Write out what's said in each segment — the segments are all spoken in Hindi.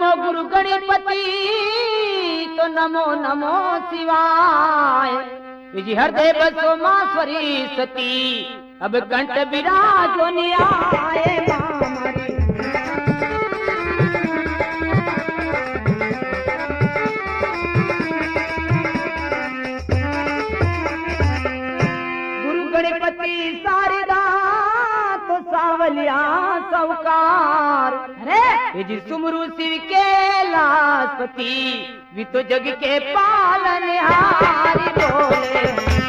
गुरु गणपति तो नमो नमो शिवाय। जी हृदय बसो माँ सरस्वती अब कंठ विराजो न्याय गुरु गणपति शारदा तो सावलिया सौकार। अरे जी सुमरु शिव के लास्पति भी तो जग के पालनहारी बोले।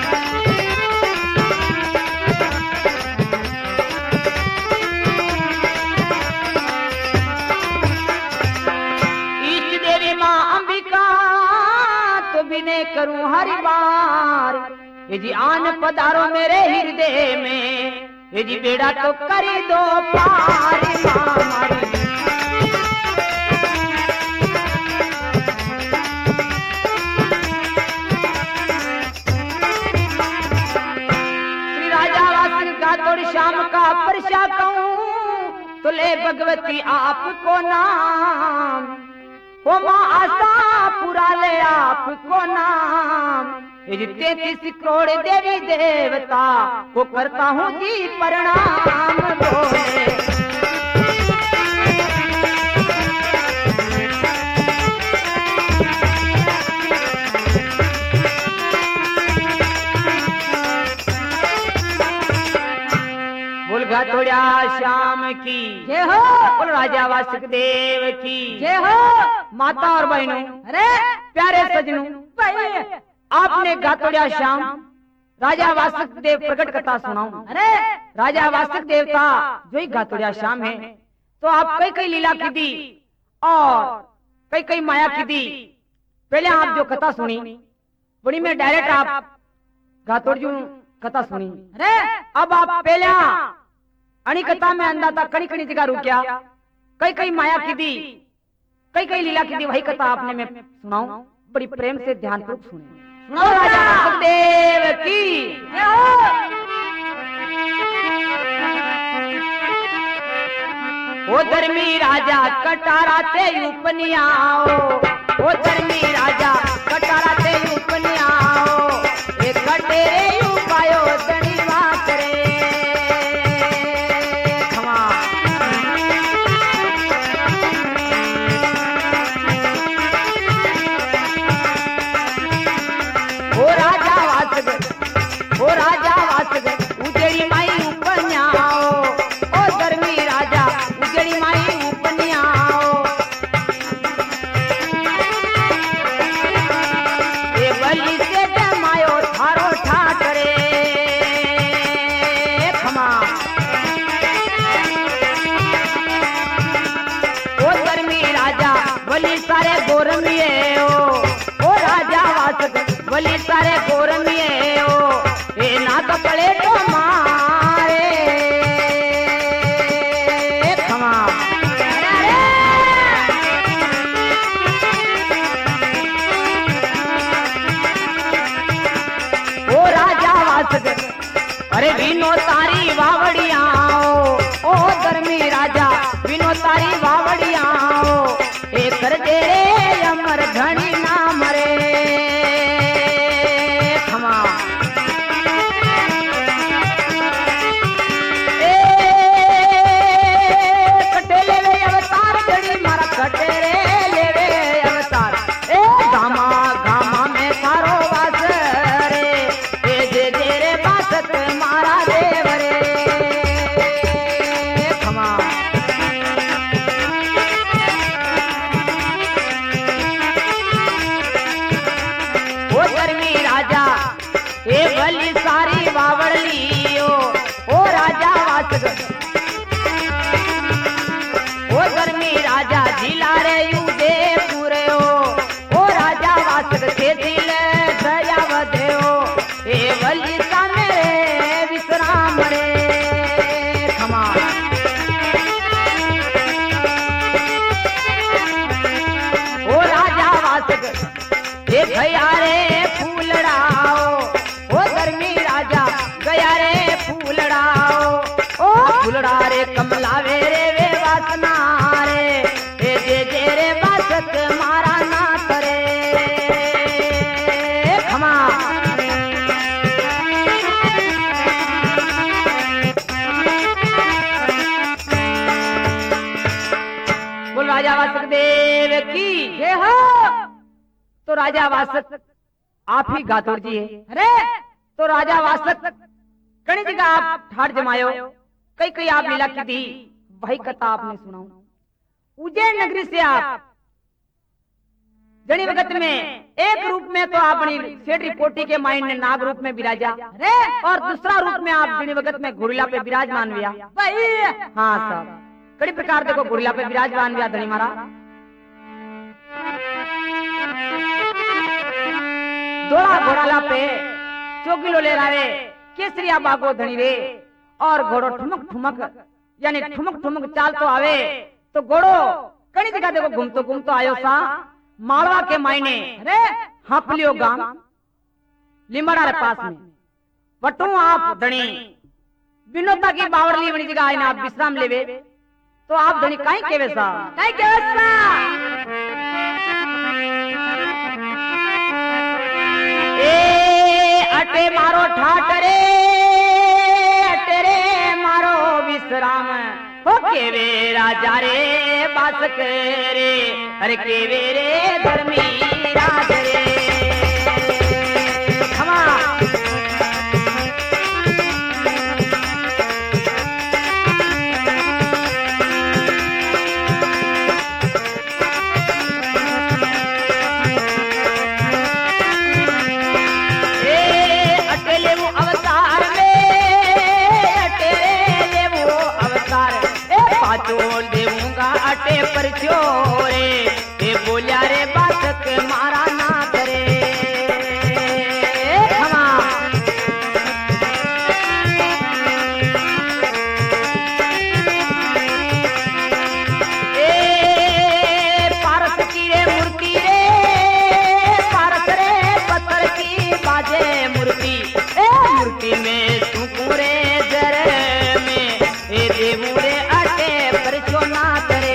इष्ट देवी माँ अंबिका तो विनय करूं हरि बार। ये जी आन पधारो मेरे हृदय में, ये जी बेड़ा तो कर दो पार मारी। श्री राजा वासन का तोड़ शाम का परशा कहूँ तो ले भगवती आपको नाम। ओ माँ आशा पूरा ले आपको नाम। 33 करोड़ देवी देवता को करता हूँ जी प्रणाम बोले। बोल गातोड़िया श्याम की जय हो। बोल राजा वासुदेव की जय हो। माता और बहनों, अरे प्यारे सजनों, आपने गातोड़िया श्याम राजा वासुदेव प्रकट कथा सुनाऊं। अरे राजा वासुदेव का जो ही गातोड़िया श्याम है तो आप कई कई लीला की दी और कई कई माया की दी। पहले आप जो कथा सुनी बड़ी में डायरेक्ट आप गातोड़ जो कथा सुनी। अरे अब आप पहले अणी कथा में अंदाता कड़ी कड़ी जगह रुकिया, कई कई माया की दी, कई कई लीला की दी, वही कथा आपने मैं सुनाऊं। बड़ी प्रेम से ध्यान पूर्वक सुने। राजा वासुदेव की ओ धर्मी राजा कटारा ते उपनियाओ। ओ धर्मी राजा कटारा ते उपनियाओ। एक कटेरे उपायो दणी बात रे खमा। ओ राजा वासुदेव उजड़ी माई उपन्याओ। ओ धर्मी राजा उजड़ी माई उपन्याओ। ये बलि से जमायो थारो ठाकरे खमा। ओ धर्मी राजा बलि सारे गोरमिये ओ राजा वासुदेव बलि सारे गोरमिये ओ। ए ना तो पड़े तो मारे खमा। ओ राजा वासुदेव अरे विनो तारी वावड़िया ओ धर्मी राजा विनो तारी वावड़िया ए कर दे रे अमर धनी ना मरे खमा। ओ धर्मी राजा जिला रे युदे पूरे ओ राजा वासक से दिल दया वधे ए वली सा मेरे विश्राम रे खमा। राजा वासक देव की जय हो। तो राजा वासक आप ही गातोड़ जी है। अरे तो राजा वासक कई जगह आप ठाट जमायो, कई कई आप लीला की थी, वही कथा आपने सुनाओ। उज्जैन नगरी से आप जनी वक्त में एक रूप में तो अपनी सेठ पोटी के माइंड ने नाग रूप में विराजा, और दूसरा रूप में आप जनी वक्त में घुड़िला पे विराजमान हुआ। हाँ साहब, कई प्रकार देखो घुड़िला पे विराजमान हुआ धनी मारा। दोड़ा घोड़ाला पे चौकिलो ले रहे केसरिया बागो धनी रे, और घोड़ो ठुमक ठुमक यानी ठुमक ठुमक चाल तो आवे, तो घोड़ो कई जगह देखो घूमतो आयो सा मालवा के मायने। अरे हापलियो गांव लिमड़ा रे पास में वटू आप धनी विनोता की बावरली बनी जगह आईना आप विश्राम लेवे, तो आप धनी काई केवे सा ए अटे मारो ठाट रे, अटे रे मारो विश्राम हो केवे राजा रे बासक रे, अरे केवे रे धर्मी राज रे। खमा अटे पर छोरे ए बोलिया रे बासक मारा ना करे। ए पारस की रे मूर्ति रे, पारस रे पत्थर की बाजे मूर्ति, ए मूर्ति में तू रे जर में ए देवू रे अटे पर छोना करे।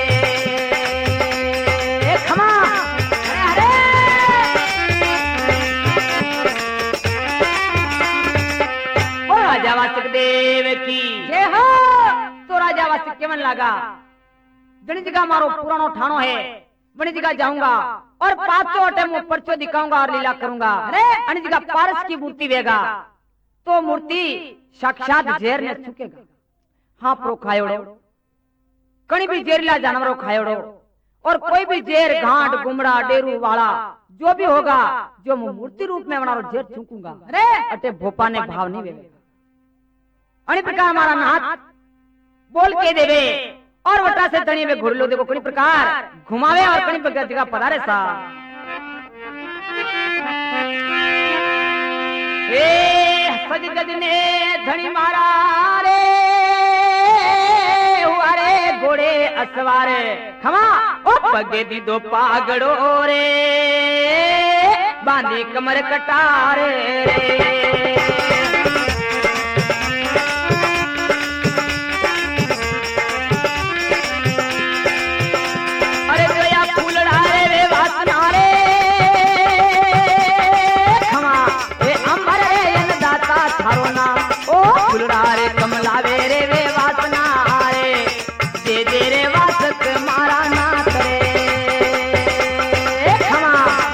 राजा वासक देव की जय हो। तो राजा वासक के मन लगा जनी जगह मारो पुरानो ठाणो है, बनी जगह जाऊंगा और पांचों अटे मुंह परचो दिखाऊंगा और लीला करूंगा। अरे अनी जगह पारस की मूर्ति वेगा, तो मूर्ति साक्षात जेर ने छुकेगा। हाँ प्रो खायोड़ो कहीं भी जेरीला जानवरों खायोड़ो, और कोई भी जेर घाट गुमड़ा डेरू वाला जो भी होगा, जो मूर्ति रूप में बना जेर छूकूंगा। अरे अटे भोपा ने भाव नहीं वेगा। अनी प्रकार हमारा नाथ बोल के देवे, और वटा से तनी में घुड़ लो देखो कई प्रकार घुमावे, और कई प्रकार जगह पधारे सा। ए सज गज ने धनी मारा रे, हुआरे घोड़े असवार खमा ओ पगे दी दो पागड़ो रे, बांधी कमर कटार रे। फुलरारे कमला वेरे वे वासना रे, दे दे रे वासक मारा नाथ रे। खमा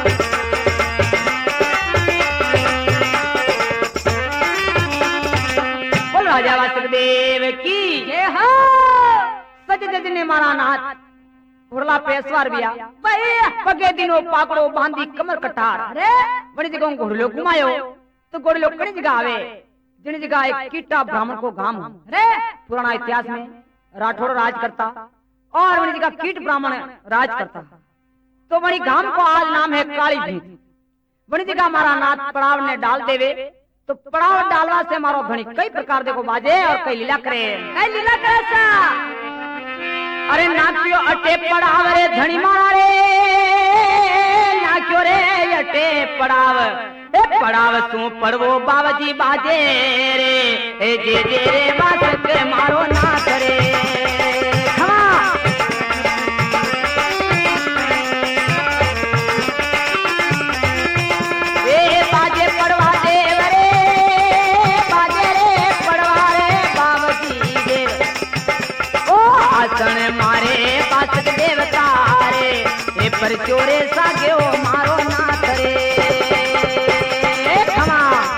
बोल राजा वासक देव की जय हो। सज जज ने मारा नाथ घुड़ला पेशवार बिया पगे दिनों पाकड़ो बांधी कमर कटार। अरे बड़ी जगह घोड़लो घुमायो, तो घोड़लो कड़ी जगह आवे जिन जगह एक कीटा ब्राह्मण को गांव। अरे पुराना इतिहास में राठौड़ राज करता, और बड़ी जगह कीट ब्राह्मण राज करता, तो बड़ी गांव को आज नाम है काली भीत। बड़ी जगह हमारा नाथ पड़ाव ने डाल देवे, तो पड़ाव डालवा से मारो धनी कई प्रकार देखो बाजे और कई लीला करे। कई लीला करे सा अरे नाक्यो अटे पड़ाव रे धनी मारा रे, नाक्यो रे अटे पड़ाव पड़ाव सू पड़वो बावजी बाजे रे, ए जे जे रे वासक मारो नाथ रे। ए बाजे पड़वा देव रे, बाजे रे पड़वा रे बावजी देव, ओ आसन मारे वासक देवता रे ए पर चोरे साग्यो मारो नाथ रे खमा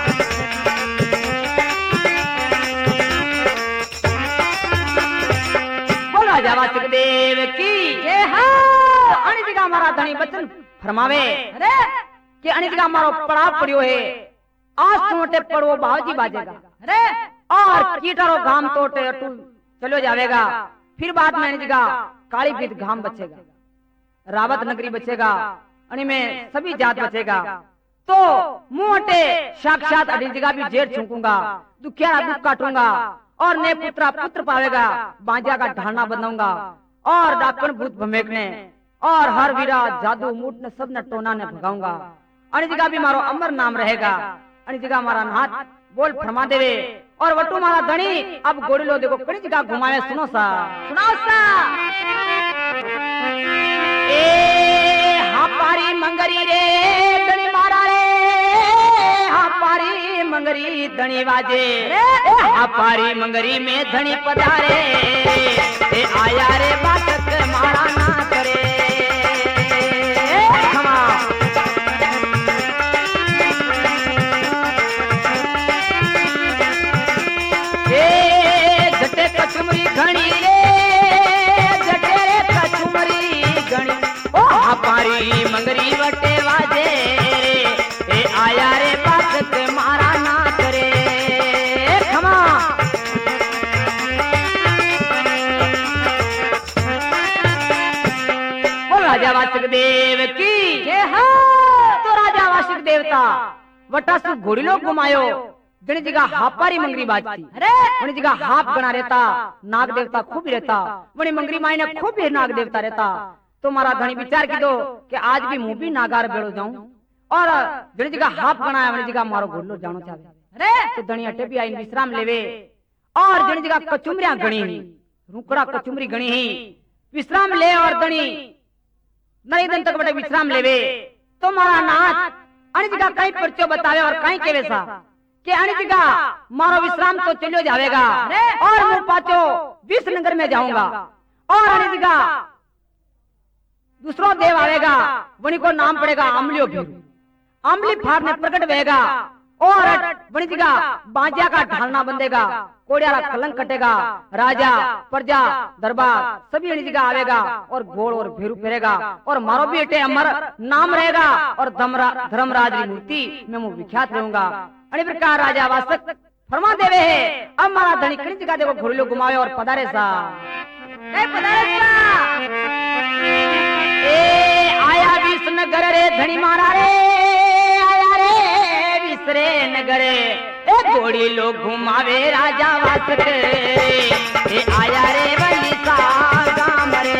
बोल राजा वासक देव की जय हो। अनिज का मारा धनी बचन फरमावे अरे कि अनिज का मारो पड़ा पड़ियो है आज सोटे पड़ो बाजी बाजेगा अरे और कीटरो घाम तोटे अटूल चलो जावेगा फिर बाद में अनिज का काली भीत घाम बचेगा रावत नगरी बचेगा अनि में सभी जात बचेगा तो मुंहटे साक्षात अनिज का भी जेठ छूकूंगा दुखिया दुख काटूंगा और ने पुत्रा पुत्र पावेगा बांजा का ढालना बनाऊंगा और डाकण भूत भमेकने और हर वीरा जादू मूट ने सब न टोना ने भगाऊंगा अनिज का भी मारो अमर नाम रहेगा अनिज का मारा नाथ बोल फरमा देवे और वटू मारा धनी अब गोड़ी लो देखो कड़ी जगह घुमावे सुनो सा सुनाओ सा ए हाँ पारी मंगरी रे धनी मारा रे हाँ पारी मंगरी धनी बाजे हाँ पारी मंगरी में धनी पधारे ए आया रे बातक मारा ना करे कचुमरी घणी रे जटे रे कचुमरी घणी ओ पारी मंगरी वटे वाजे रे ए आया रे बात मारा ना करे खमा बोल राजा वासक देव की जय हो। तो राजा वासक देवता वटा से घोड़ी लोग घुमायो जनी जगह हापारी मंगरी बाजती अरे वनी जगह हाप गणा रहता नाग देवता खूब रहता वनी मंगरी माई ने खूब भी नाग देवता रहता तो मारा धनी विचार की दो कि आज भी मुंह भी नागार बेड़ो जाऊं और जनी जगह हाप गणा वनी जगह मारो घोड़लो जानो चाहे अरे तो धनी अटे भी आई विश्राम लेवे और जनी जगह कचुमरिया गणी ही रुकड़ा कचुमरी गणी ही विश्राम ले और धनी नई दिन तक बड़े विश्राम लेवे तो मारा नाथ अनी जगह कई परचो बतावे और कई केवे सा कि अनिज का मारो विश्राम तो चलो जाएगा और मैं पाचो विष्णुनगर में जाऊंगा और अनिज का दूसरो देव आएगा वनी को नाम पड़ेगा अमलियो भी अमली फाड़ ने प्रकट होएगा और वनी का बाजा का ढालना बंधेगा कोड़ियारा कलंक कटेगा राजा प्रजा दरबार सभी अनिज का आवेगा और घोड़ और भेरू फेरेगा और मारो भी अटे अमर नाम रहेगा और धर्मराज की मूर्ति में मैं विख्यात रहूंगा अने प्रकार राजा वासक फरमा देवे है अब मारा धनी कड़ी जगह देखो घोड़ी लोग घुमावे और पधारे सा पधारे सा ए आया विष्णुनगर रे धनी मारा रे आया रे विसरे नगर ए घोड़ी लोग घुमावे राजा वासक ए आया रे वली सा गाम रे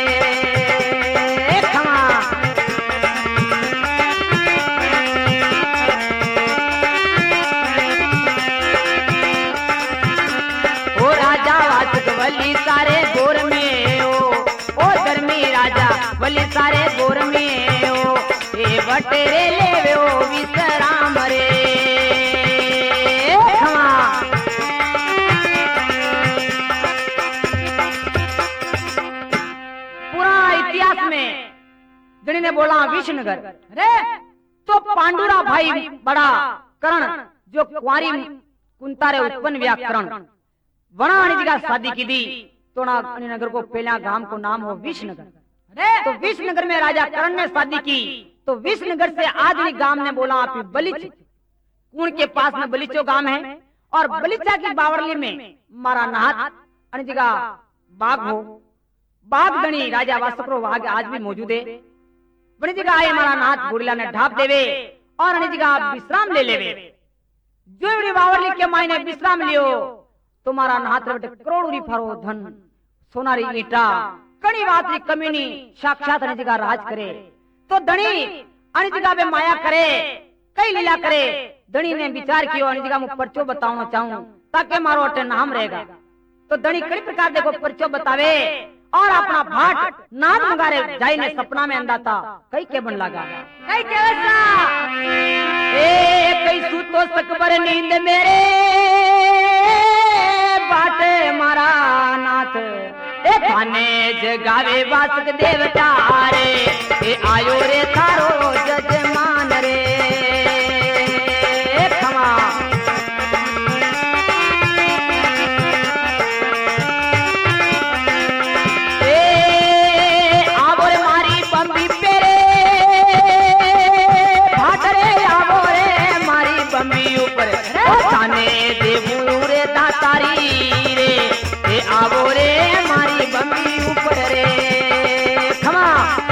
वली सारे गोर में ओ धर्मी राजा वली सारे गोर में ओ ए बटेरे लेवे ओ विश्राम रे पूरा इतिहास में जनी ने बोला विष्णुनगर रे तो पांडुरा भाई बड़ा करण जो कुंवारी कुंतारे उत्पन्न व्याकरण वना अनिज का शादी की दी तो नगर को पहला गांव को नाम हो विष्णुनगर तो विष्णुनगर में राजा करण ने शादी की तो विष्णुनगर से आदमी गांव ने बोला आप बलिच कुण के पास में बलिचो गांव है और बलिचा की बावरली में मारा नाथ अनिज का बाग हो बाग गणी राजा वासकरो वाग आज भी मौजूद है अनिज का आए मारा नाथ गुड़िया ने ढाप देवे और अनिज का विश्राम ले लेवे जो बावरली के मायने विश्राम लियो तुम्हारा नाथ करोड़ों फारो धन सोनारी ईटा कड़ी बात कमीनी साक्षात अनिज का राज करे तो धनी अनिज का माया करे कई लीला करे धनी ने विचार किया अनिज का पर्चो बताना चाहूं ताकि मारो अटे नाम रहेगा तो धनी कई प्रकार देखो पर्चो बतावे और अपना भाट नाथ मंगारे जाई ने सपना में अंदाता कई के बन लगा कई कैसा ए कई सुतो सकबर नींद मेरे बाटे मारा नाथ ए थाने जगावे वासुक देवता रे ए आयो रे थारो जजमान रे खमा देवू रे दातारी रे ए आवो रे मारी बम्बी ऊपर रे खमा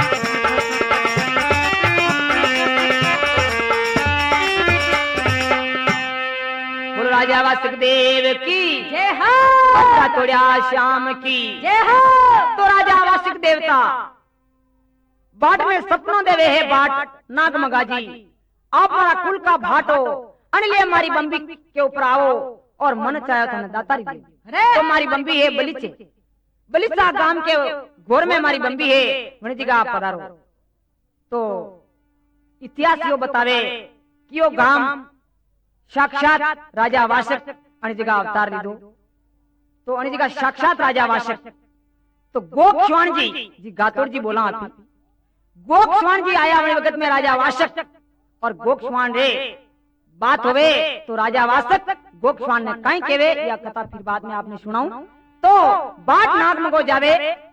बोलो राजा वासुक देव की जय हो बच्चा तोड़िया श्याम की जय हो। तो राजा वासुक देवता बाट में सपनों देवे है बाट नाग मगाजी आप हमारा कुल का भाटो अनिले हमारी बम्बी के ऊपर आओ और मन चाहे तो दातारी दे। तो हमारी बम्बी है बलिचे बलिचा गांव के घोर में हमारी बम्बी है वणी का आप पधारो। तो इतिहास यो बतावे कि यो गांव साक्षात राजा वासक अणिजिगा अवतार लीधो। तो अणिजिगा साक्षात राजा वासक तो गोक्षवाण जी गातोड़ जी बोला आप गोक्षवाण जी आया वही वक्त में राजा वासक और गोक्षवाण रे बात होवे तो राजा वासक गोक्षवाण ने कहीं केवे या कथा फिर बाद में आपने सुनाऊं। तो बाट नाग में को जावे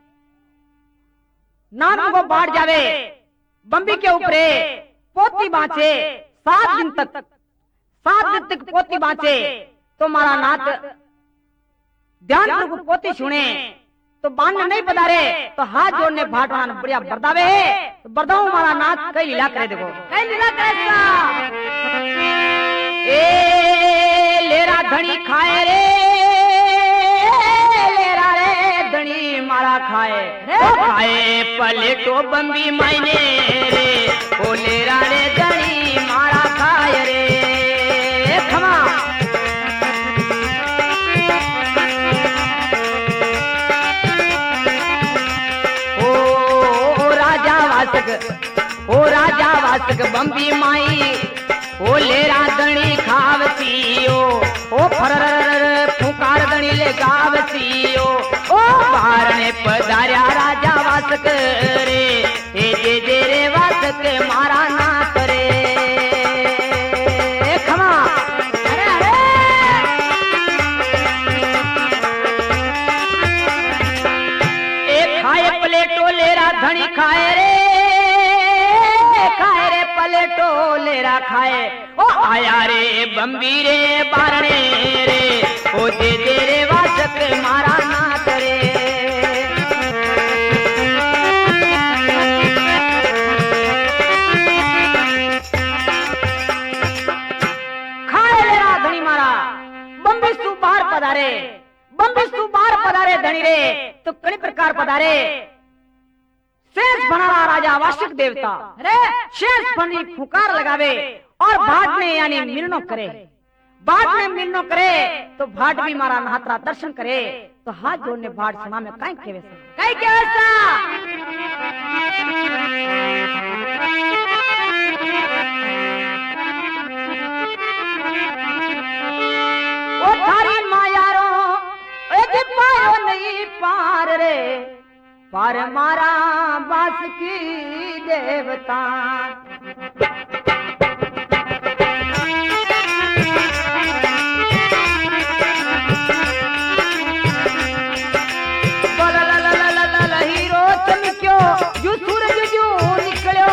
नाग में को बाट जावे बम्बी के ऊपर पोती बाँचे 7 दिन तक पोती बाँचे। तो मारा नाथ ध्यान प्रभु पोती सुने तो बांध नहीं पधारे तो हाथ जोड़ने भाट वाला बढ़िया बरदावे है तो बरदाऊ मारा नाथ कई लीला करे देखो कई लीला करे ए लेरा धनी खाए रे लेरा रे धनी मारा खाए खाए पलेटो बम्बी मायने रे ओ लेरा रे धनी मारा खाए रे खमा ओ राजा वासक बम्बी माई ओ लेरा दणी खावती ओ फरर फुकार दणी ले गावती ओ बारणे पधार्या राजा वासक रे ए जे रे वासक मारा ना करे खमा अरे अरे ए खाए प्लेटो लेरा धणी खाए रे पलेटो लेरा खाए ओ आया रे बम्बी रे बारणे रे ओ जे रे वासक मारा नाथ रे खाए लेरा धनी मारा बम्बी सु बाहर पधारे धनी रे तो कई प्रकार पधारे शेष बनारा राजा वासुक देवता रे शेष बनी फुकार लगावे और भाट में यानी मिलनो करे भाट में मिलनो करे तो भाट भी मारा नहात्रा दर्शन करे तो हाथ जोड़ने भाट समा में कहीं केवे ओ थारी मायारो ए पायो नहीं पार रे पार मारा बास की देवता हीरो चमक्यो जो सूरज जो निकलो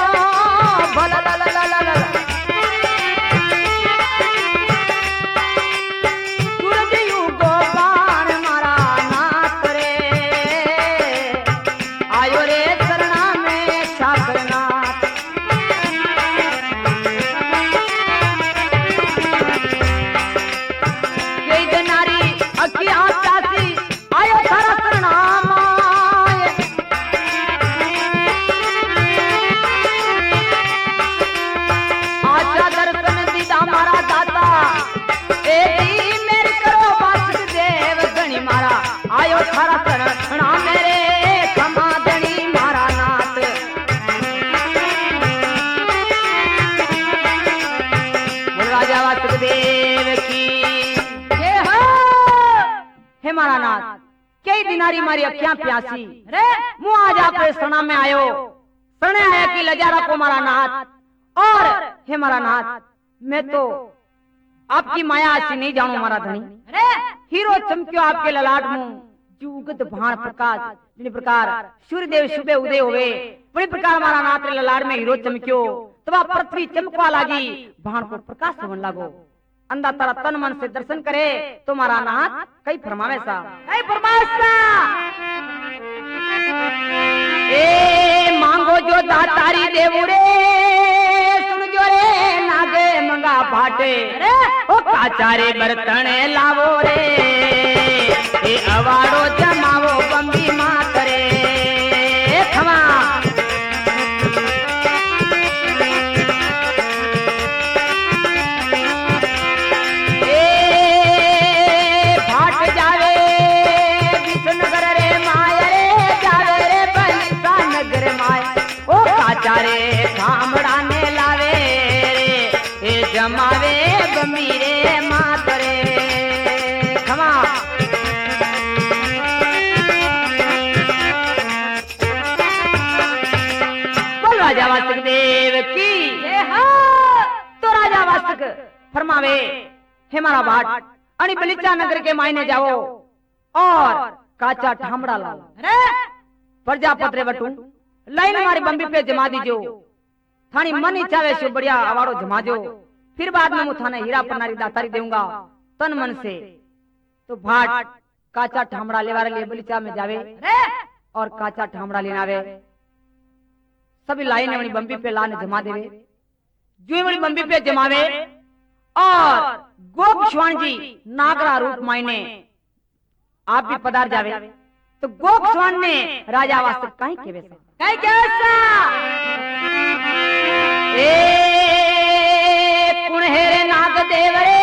सूरज यू गोपान मारा नाथ रे आयो रे शरणा में छाकरनाथ नारी मारी अखियां प्यासी रे मुँह आज आपके सना में आयो सने आया कि लजारा को मारा नाथ और हे मारा नाथ मैं तो आपकी माया से नहीं जानू मारा धनी रे हीरो चमक्यो आपके ललाट मुंह जुगत भाण प्रकाश जिन प्रकार सूर्यदेव सुबह उदय हुए बड़ी प्रकार मारा नाथ ललाट में हीरो चमक्यो तब पृथ्वी चमकवा लागी भाण को प्रकाश होने लागो अंधा तारा तन मन से दर्शन करे तो मारा नाथ कई फरमावे सा कई फरमावे सा ए मांगो जो दातारी देवू रे सुन जो रे नागे मंगा भाटे ओ काचारे बर्तन लावो रे ए अवाड़ो जमावो बंबी मात रे खमा चारे खामड़ा ने लावे रे ए जमावे गमीरे मातरे खमा बोल राजा वासुक देव की तो राजा वासुक फरमावे हे मारा भाट अणी बलिचा नगर के मायने जाओ और काचा ठामड़ा लाओ रे प्रजापत्र बटू लाइन हमारी बम्बी पे जमा दीजो थानी मन इच्छा वैसे बढ़िया अवाड़ो जमा जो फिर बाद में मुथाने हीरा पन्नारी दातारी दूंगा तन मन से तो भाट काचा ठामड़ा लेवारे लिए बलिचा में जावे और काचा ठामड़ा लेनावे सभी लाइन हमारी बम्बी पे लाने जमा देवे जो हमारी बम्बी पे जमावे और गोपस्वाण जी नागरा रूप मायने आप भी पधार जावे तो गोपस्वाण ने राजा वास्तव कहीं के वैसा कहीं कैसा ए कुण हेरे नाग देव रे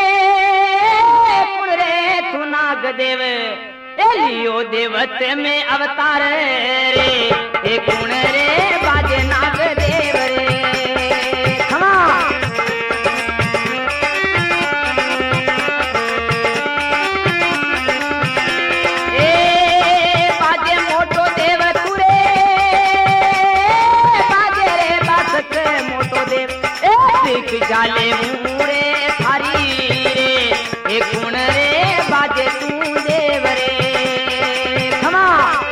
कुण रे तू नाग देव ए लियो देवत में अवतार रे ए कुण रे बाजे नाग देव रे खमा जाले मुरे थारी रे ए गुण रे बाजे तू देव रे खमा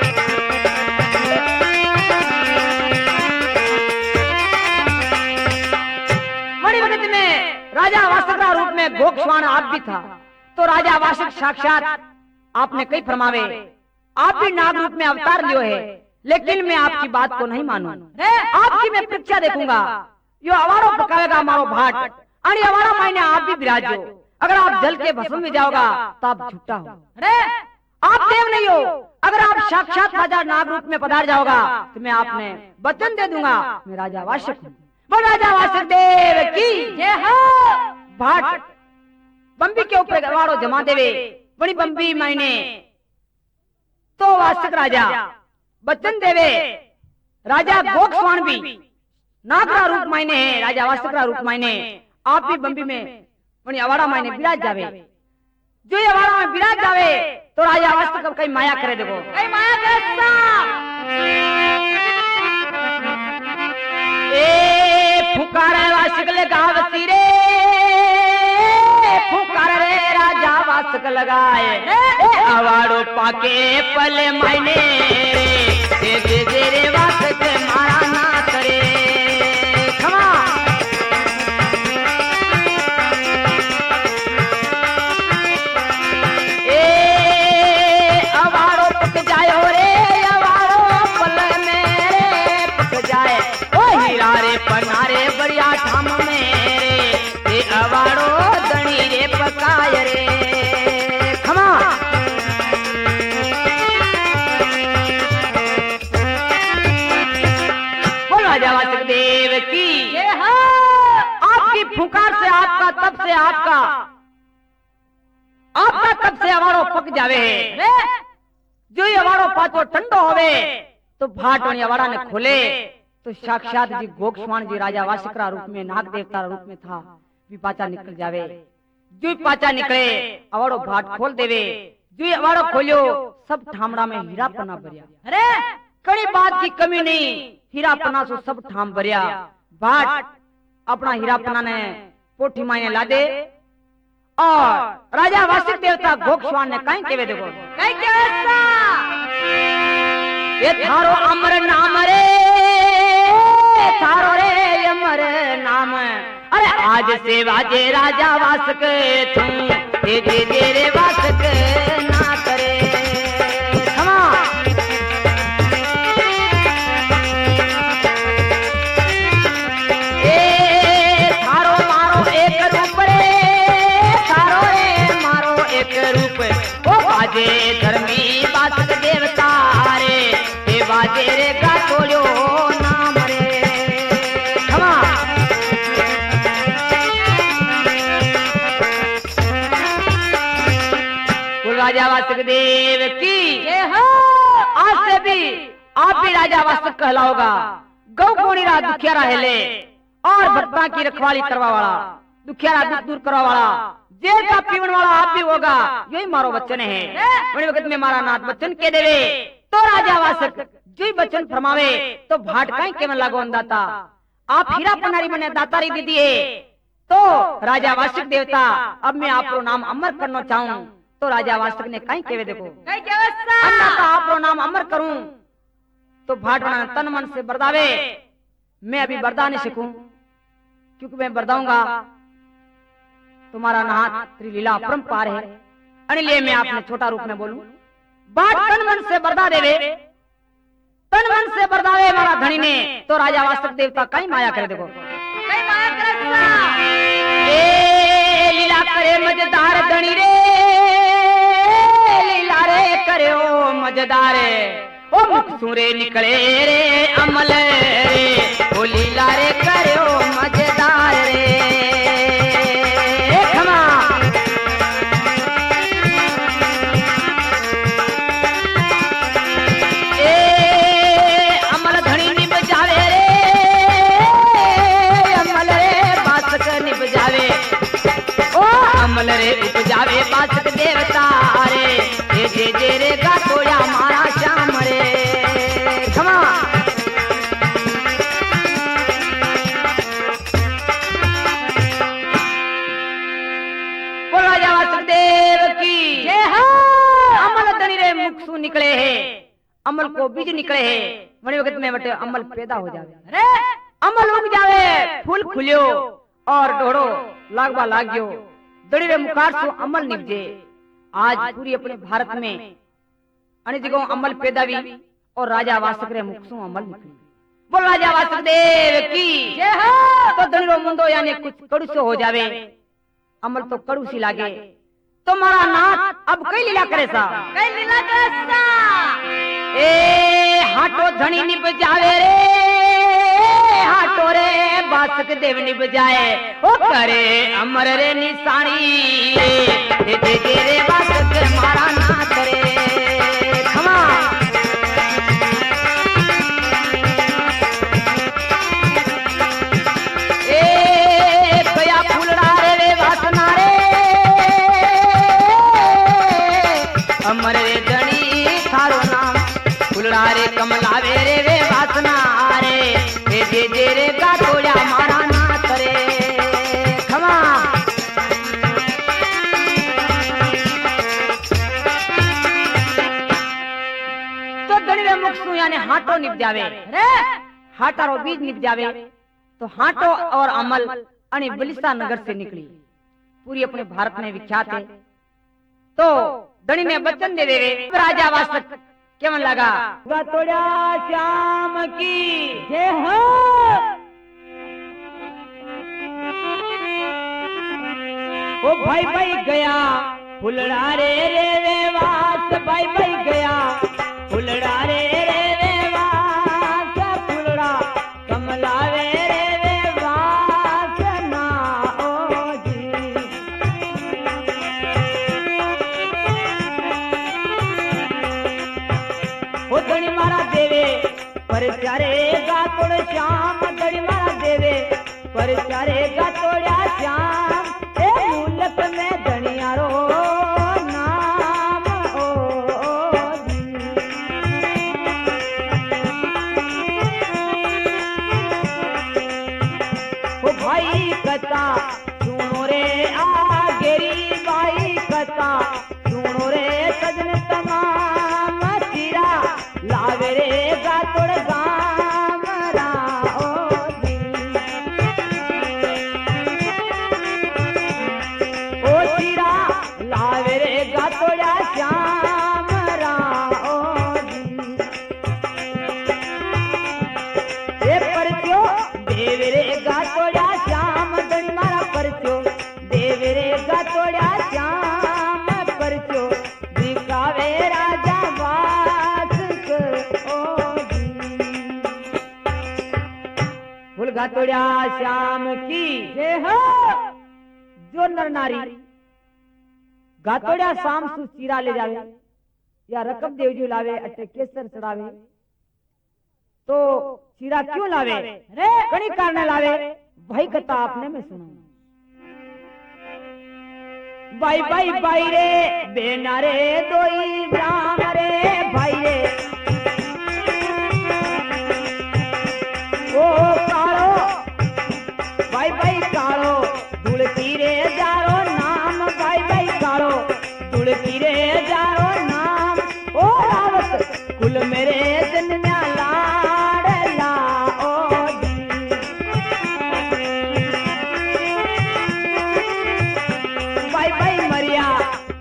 बड़ी वक्त में राजा वासुक रूप में गोपस्वाण आप भी था तो राजा वासुक साक्षात आपने कई फरमावे आप भी नाग रूप में अवतार लियो है लेकिन मैं आपकी बात को नहीं मानू आपकी मैं परीक्षा देखूंगा यो अवारो पकाएगा हमारो भाट आणि अवारा मायने आप भी विराजो अगर आप जल के भस्म में जाओगा तो आप झूठा हो अरे आप देव नहीं हो अगर आप साक्षात राजा नाग रूप में पधार जाओगा तो मैं आपने वचन दे दूंगा मैं राजा वासुक हूँ वो राजा वासुक देव की जय हो भाट बम्बी के ऊपर अवारो जमा देवे बड़ी बम्बी मायने तो वासुक राजा वचन देवे राजा गोपस्वाण भी नागरा रूप मायने है राजा वासुक रूप मायने आप भी बम्बी में बड़ी अवाड़ा मायने विराज जावे जो ये अवाड़ा में विराज जावे तो राजा वासुक कई माया करे देखो कई माया करता ए फुकार वासुक लगावती रे फुकार रे राजा वासुक लगाए अवाड़ो पाके पले मायने दे दे रे वासुक मारा नाथ रे पनारे बढ़िया ठाम में रे अवाड़ो दणी रे पकाय रे खमा बोल राजा वासुक देव की आपकी फुकार से आपका तब से आपका तब से अवाड़ो पक जावे है जो ये अवाड़ो पाचो ठंडो होवे तो भाट अवाड़ा ने खोले तो साक्षात जी गोपस्वाण जी राजा वासुक रूप में नाग देवता रूप में था भी पाचा निकल जावे जो पाचा निकले अवाड़ो भाट खोल देवे जो अवाड़ो खोलियो सब ठामड़ा में हीरा पन्ना भरिया। अरे कड़ी बात की कमी नहीं, हीरा पन्ना सो सब ठाम भरिया। भाट अपना हीरा पन्ना ने पोठी मायने ला दे और राजा वासिक देवता गोक्षवान ने कहीं केवे देखो कहीं केवे ये थारो अमर नाम रे, थारो रे अमर नाम। अरे आज से वाजे राजा वासक तू दे दे तेरे वासक ना करे क्षमा। ए थारो मारो एक रूप रे, थारो रे मारो एक रूप। ओ वाजे धर्मी वासक देवता रे, हे वाजे रे गाठोड़ो नाम रे क्षमा। राजा वासक देव की जय हो। आज से भी आप भी राजा वासक कहलाओगा। गौ कोणीरा दुखियारा हेले और भक्ता की रखवाली करवा वाला, दुखियारा दुख दूर करवा वाला, जेल का पीवन वाला आप भी होगा। यही मारो वचन है। बड़े वक्त में मारा नाथ वचन के देवे तो राजा वासक जो वचन फरमावे तो भाट कहीं केवल लागो अंदाता। आप हीरा पन्नारी मने दातारी दी दिए तो राजा वासक देवता अब मैं आपको नाम अमर करना चाहूं तो राजा वासक ने कहीं केवे देखो कहीं केवे आपको नाम अमर करूं तो भाट तन मन से बरदावे। मैं अभी बरदा नहीं सीखूं क्योंकि मैं बरदाऊंगा तुम्हारा नाथ त्रिलीला अपरंपार है। अनिले मैं आपने छोटा रूप में बोलूं। बाट तन मन से बरदा देवे, तन मन से बरदावे हमारा धनी ने तो राजा वासक देवता कहीं माया करे देखो कहीं माया करे। ए लीला करे मजेदार धनी रे, लीला रे करे ओ मजेदार ओ मुख सूरे निकले रे अमल रे, ओ लीला रे करे ओ मजेदार रे क्षमा। ए अमल धनी निभ जावे रे, अमल रे वासक निभ जावे, ओ अमल रे उपजावे वासक देवता रे, जे जे जे रे गाठोड़ा मारा श्याम रे क्षमा। राजा वासक देव की जय हो। अमल धनी रे मुख सु निकले है, अमल को बीज निकले है। बड़े वक्त में बटे अमल पैदा हो जावे। अरे अमल उग जावे, फूल खुलियो और डोड़ो लागवा लाग्यो, दड़ी रे मुखार सु अमल निपजे। आज पूरी अपने भारत में अनेक जगहों अमल पैदा हुई और राजा वासक रे मुख सु अमल निकली। बोल राजा वासक देव की जय हो। तो धनी रो मुंडो यानी कुछ कड़ू हो जावे, अमल तो कड़ू सी लागे तो मारा नाथ अब कई लीला करे सा, कई लीला करे सा। ए हाटो धनी निभ जावे रे, हाटो रे वासक देव निभ जाए, ओ करे अमर रे निशानी दे दे रे वासक मारा नाथ रे क्षमा। ए कया फूलड़ा रे वासना रे, अमर रे धनी थारो नाम, फूलड़ा रे कमलावे रे वे वासना रे, दे दे रे गाठोड़ा मारा नाथ रे क्षमा। तो धनी रे मुख सु यानी हाटो निप जावे रे, हाटारो बीज निप जावे तो हाटो और अमल अनि बलिस्ता नगर से निकली, पूरी अपने भारत में विख्यात है। तो धनी ने वचन दे देवे राजा वासक केवन लगा गाठोड़ा श्याम की जय हो। ओ भाई भाई गया फुलड़ा रे रे वे वास, भाई भाई गया फुलड़ा रे रे वे वास, फुलड़ा कमलावे रे वे वास ना ओ जी। ओ धनी मारा देवे पर चारे गाठोड़ श्याम, धनी मारा देवे पर चारे गाठोड़ा श्याम, मुलक में धनियारो नाम कथा सुनो रे आगेरी बाई कथा सुनो रे सजन तमाम चीरा लावे रे गातोड़ गाम राओ जी ओ चीरा लावे रे गातोड़ा श्याम राओ जी ए परचो देव रे गातोड़ा श्याम धनी मारा परचो देव रे गातोड़ा श्याम परचो दिखावे राजा वासुक ओ जी फूल गातोड़ा श्याम की जय हो। जो नर नारी गातोड़ा शाम सु चीरा ले जावे या रकम देवजी लावे अटे केसर चढ़ावे तो चीरा क्यों लावे रे कई कारण लावे भाई कथा आपने में सुना बाई बाई बाई रे बेना रे दोई राम रे भाई रे ओ कालो बाई बाई कालो धुलती रे जारो नाम बाई बाई कालो धुलती रे जारो नाम ओ रावत कुल मेरे दिन में लाडला ओ जी बाई बाई मरिया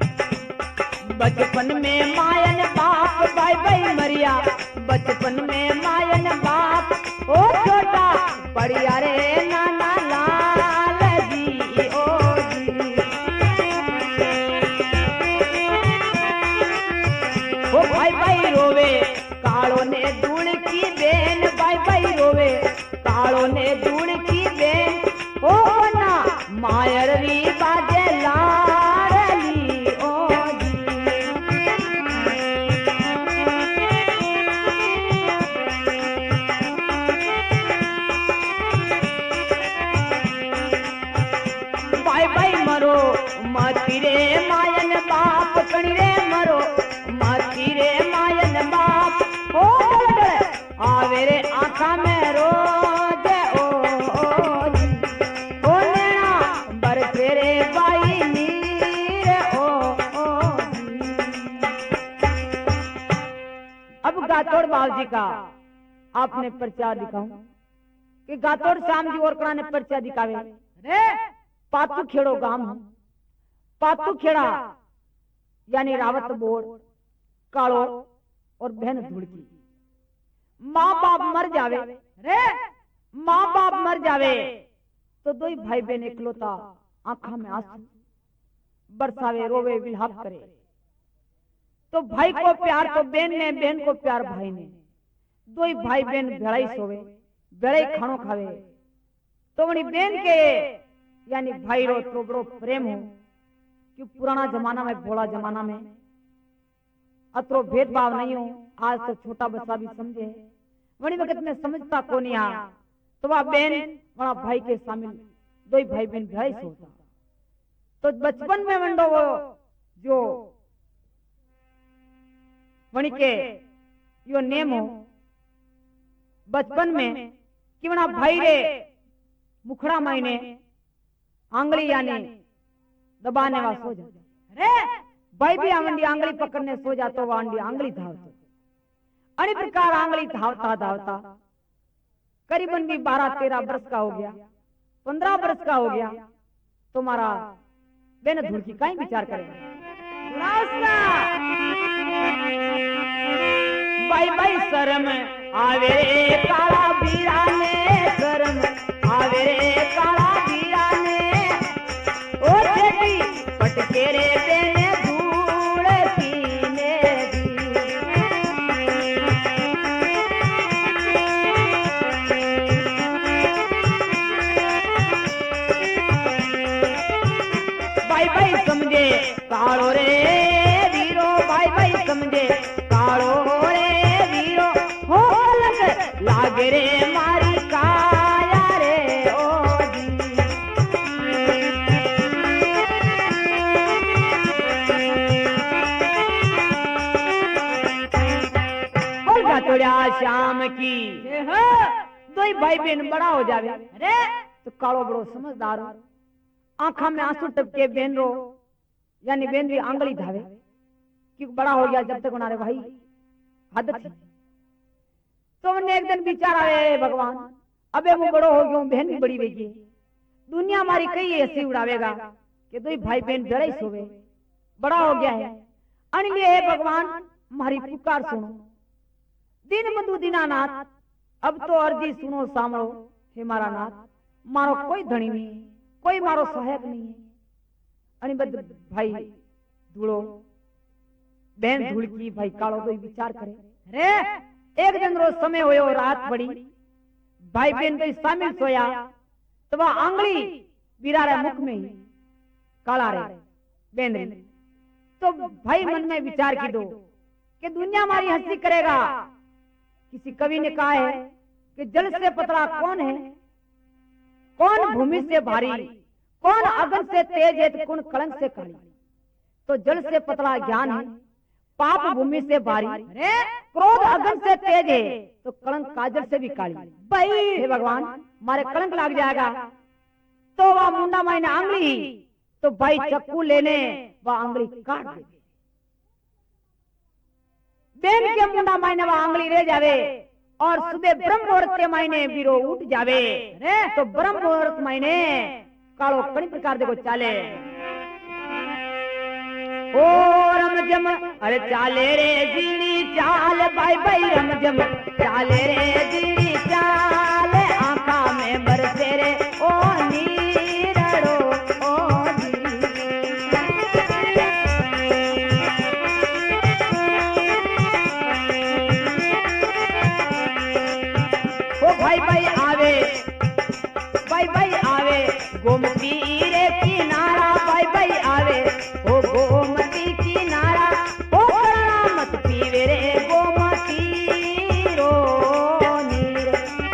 बचपन में मायन बाप बाई बाई मरिया बचपन में मायन बाप ओ छोटा बढ़िया रे नाना लाल जी ओ जी ओ भाई भाई रोवे कालो ने धूल की बेन भाई भाई रोवे कालो ने धूल की बेन ओ ना मायरवी बाजे लाडली ओ जी बाई बाई मरो माती रे मायन बाप कणी रे मरो माती रे मायन बाप ओ डल डल आवे रे आँखा में रोज ओ जी ओ नैना बरसे रे बाई नीर ओ जी अब गातोड़ बाबू जी का आपने पर्चा दिखाऊं कि गातोड़ श्याम जी और कड़ा ने पर्चा दिखावे रे पातू खेड़ो गांव पातू खेड़ा यानी रावत बोर कालो और बहन धुड़की माँ बाप मर जावे रे माँ बाप मर जावे तो दो ही भाई बहन इकलौता आंखा में आंसू बरसावे रोवे विलाप करे तो भाई को प्यार तो बहन ने बहन को प्यार भाई ने दो ही भाई बहन भेड़ाई सोवे भेड़ाई खानो खावे तो वही बहन के यानी भाई रो तो बड़ो प्रेम हो कि पुराना जमाना में भोला जमाना में अतरो भेदभाव नहीं हो आज तो छोटा बच्चा भी समझे वही वक्त में समझता को नहीं आ तो वह बहन बड़ा भाई के शामिल दो ही भाई बहन भाई सोता तो बचपन में मंडो वो जो वही के यो नेम हो बचपन में कि वना भाई रे मुखड़ा महीने आंगली यानी दबाने वा सो जाता रे भाई भी आंगली आंगली पकड़ने सो जाता वो आंगली धावता अन्य प्रकार आंगली धावता धावता करीबन भी 12-13 वर्ष का हो गया 15 वर्ष का हो गया तुम्हारा बेन धुड़की का ही विचार करेगा भाई भाई शर्म आवे रे काला बीरा ने शर्म आवे रे काला बीरा ने ओ छेटी पटके रे बेने धूड़ पीने दी भाई भाई समझे कालो रे वीरो भाई भाई समझे कालो रे वीरो हो लग लागे रे मारी काया रे ओ जी बोल तोड़ा श्याम की दो ही भाई बहन बड़ा हो जावे अरे तो कालो बड़ो समझदार आंखा में आंसू टपके बेन रो यानी बेन भी आंगली धावे क्योंकि बड़ा हो गया जब तक उन्हारे भाई हद थी। तो उन्हें एक दिन विचार आए भगवान अबे वो बड़ो हो गयो बहन भी बड़ी बेगी दुनिया हमारी कई ऐसी उड़ावेगा कि दो भाई बहन जरा ही सोवे बड़ा हो गया है अनिले हे भगवान हमारी पुकार सुनो दिन बंधु दीनानाथ अब तो अर्जी सुनो सामरो हे मारा नाथ मारो कोई धनी नहीं कोई मारो सहायक नहीं है अनिबद्ध भाई धूलो बहन धूल की भाई कालो तो विचार करे रे एक दिन रोज समय होयो रात पड़ी भाई बहन तो शामिल सोया तो वह आंगली बिरा रहे मुख में ही काला रे बेंद्री तो भाई मन में विचार की दो कि दुनिया हमारी हंसी करेगा। किसी कवि ने कहा है कि जल से पतला कौन है कौन भूमि से भारी कौन अगन से तेज है तो कौन कलंक से काली। तो जल से पतला ज्ञान है पाप भूमि से भारी क्रोध अगन से तेज है तो कलंक काजल से भी काली। भाई हे भगवान मारे कलंक लग जाएगा तो वह मुंडा मायने आंगली तो भाई चक्कू लेने वह आंगली काट दे बेन के मुंडा मायने वह आंगली रह जावे और सुबह ब्रह्म मुहूर्त के मायने बीरो उठ जावे तो ब्रह्म मुहूर्त मायने कालो कई प्रकार देखो चाले ओ रमजम अरे चाले रे जीनी चाल भाई भाई रमजम चाले रे जीनी चाल आंखा में बरसे रे ओ नीरड़ो ओ भाई भाई आवे गोमती रे किनारा भाई भाई आवे ओ गोमती किनारा ओ करना मत पीवे रे गोमती रो नीर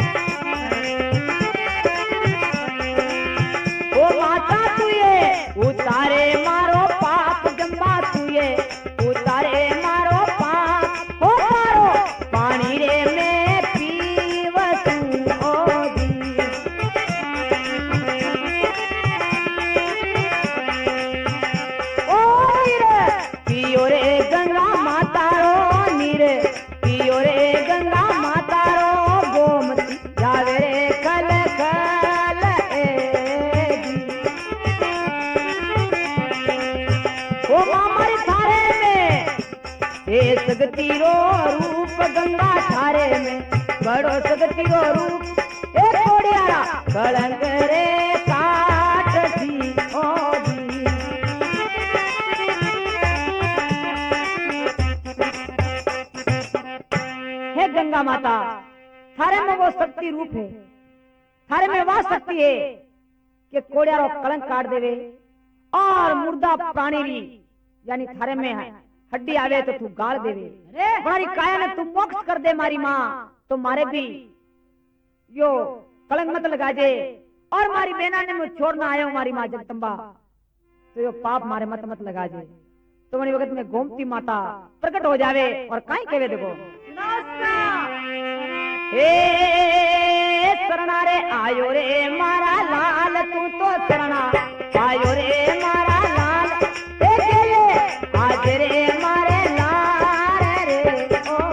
ओ माता तुये उतारे मारो पाप जम्बा तुये उतारे मारो पाप ओ मारो पानी रे मैं पीवतू ओ पियो रे गंगा माता रो नीर पियो रे गंगा माता रो गोमती जावे रे कल कल ओ मामरी थारे में ए सगती रो रूप गंगा थारे में बड़ो सगती रो रूप ए कोड़ियारा कलंक रे काट दी ओ गंगा माता थारे में वो शक्ति रूप है थारे में वह शक्ति है कि कोड़ियारो कलंक काट देवे और मुर्दा प्राणी री यानी थारे में हड्डी आवे तो तू गाड़ देवे हमारी काया ने तू मोक्ष कर दे मारी माँ तो मारे भी यो कलंक मत लगा जे और मारी बेना ने मुझ छोड़ना आयो मारी माँ जगदम्बा तो यो पाप मारे मत लगा जे तो वही वक्त में गोमती माता प्रकट हो जावे और काई कहवे देखो हे शरणा रे आयो रे मारा लाल तू तो शरणा आयो रे मारा लाल आज रे मारे लाल रे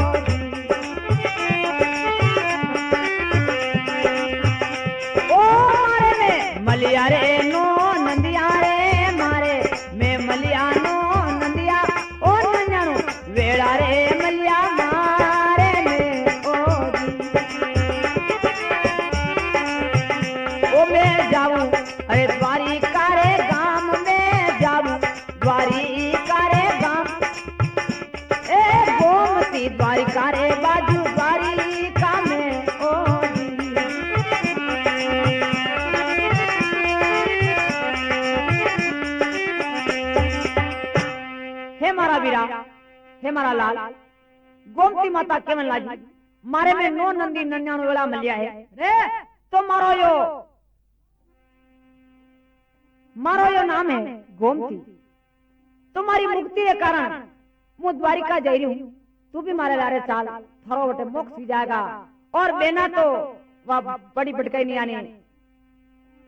ओ मारे में मलिया रे नो नंदिया रे मारे में मलिया नो नंदिया ओ नंदिया वेड़ा रे मलिया अरे द्वारिका रे गाम में जाऊं द्वारिका रे गाम ए गोमती द्वारिका रे बाजू द्वारिका में ओ हे मारा वीरा हे मारा लाल गोमती माता केवन लाजी मारे में नो नंदी नन्याणु वेला मलिया है रे तो मारो यो नाम है गोमती तुम्हारी मुक्ति के कारण मु द्वारिका जा रही हूँ तू भी मारे लारे चाल थारो बटे मोक्ष भी जाएगा और बेना तो वह बड़ी भटकाई नहीं आने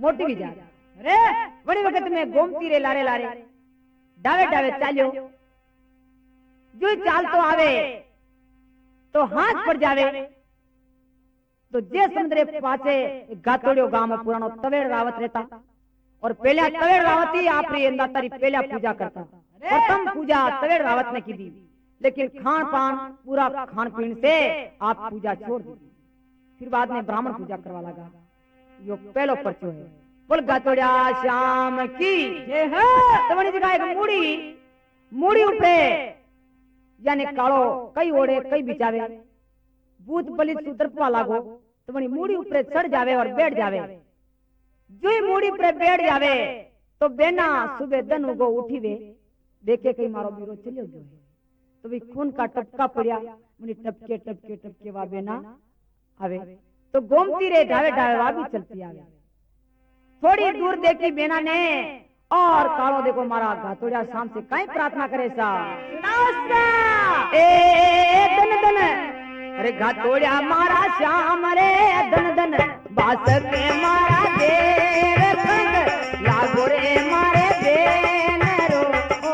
मोटी भी जा अरे बड़ी वक्त में गोमती रे लारे लारे डावे डावे चाल्यो जो चाल तो आवे तो हाथ पड़ जावे तो जे समुद्रे पाचे गातोड़ियो गांव पुरानो तवेड़ रावत रहता और पहले तवेड़ रावत ही आप तारी पहला पूजा करता प्रथम पूजा तवेड़ रावत ने की दी लेकिन खान पान पूरा खान पीन से आप पूजा छोड़ दी फिर बाद में ब्राह्मण पूजा करवा लगा यो पहलो पर्चो है बोल गातोड़िया श्याम की जय हो तमणी जगह एक मूड़ी उपरे यानी कालो कई ओढ़े कई बिचावे भूत बलि सुदर्पवा लागो तमणी मूड़ी उपरे चढ़ जावे और बैठ जावे जो ही मूड़ी उपरे बैठ जावे तो बेना सुबह दन उगो उठी वे देखे कई मारो बीरो चलियो गयो है तो भी खून का टपका पड़िया मुनी टपके टपके टपके वा बेना आवे तो गोमती रे ढावे ढावे वा भी चलती आवे थोड़ी दूर देखी बेना ने और कालो देखो मारा गातोड़िया शाम से कहीं प्रार्थना करे सा ए दन दन अरे गातोड़िया मारा श्याम रे दन दन बास के मारा देव खंड लागो रे मारे बेन रो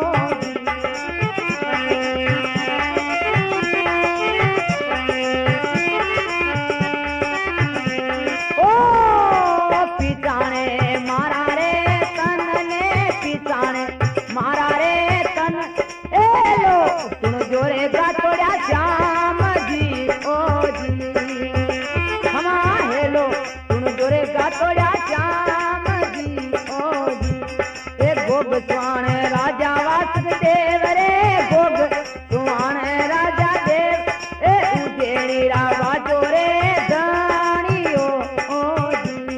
ओ पिताने मारा रे तन ने पिताने मारा रे तन ए लो सुनो जोरे गातोड़िया श्याम जी ओ जी हमा हेलो सुनो जोरे गातोड़िया श्याम जी ओ जी ए गोग स्वाण राजा वासुदेव रे गोग स्वाण राजा देव ए उजेड़ी रावा जोरे दानियो ओ जी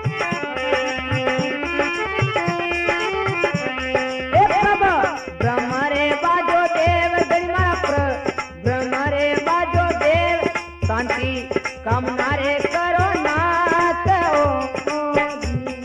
ए प्रभु ब्रह्म रे बाजो देव गणिमा ब्रह्म रे बाजो देव शांति कामना रे करो नाथ ओ जी